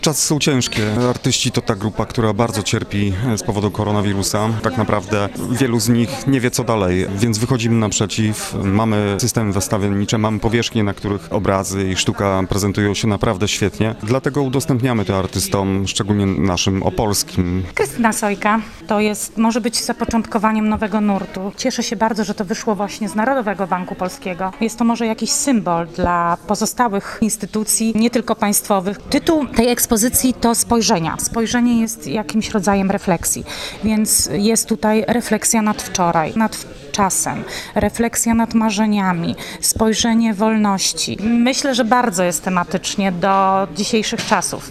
Czasy są ciężkie. Artyści to ta grupa, która bardzo cierpi z powodu koronawirusa. Tak naprawdę wielu z nich nie wie co dalej, więc wychodzimy naprzeciw. Mamy systemy wystawiennicze, mamy powierzchnie, na których obrazy i sztuka prezentują się naprawdę świetnie. Dlatego udostępniamy to artystom, szczególnie naszym opolskim. Krystyna Sojka może być zapoczątkowaniem nowego nurtu. Cieszę się bardzo, że to wyszło właśnie z Narodowego Banku Polskiego. Jest to może jakiś symbol dla pozostałych instytucji, nie tylko państwowych. Tytuł tej ekspozycji to spojrzenia. Spojrzenie jest jakimś rodzajem refleksji, więc jest tutaj refleksja nad wczoraj, nad czasem, refleksja nad marzeniami, spojrzenie wolności. Myślę, że bardzo jest tematycznie do dzisiejszych czasów.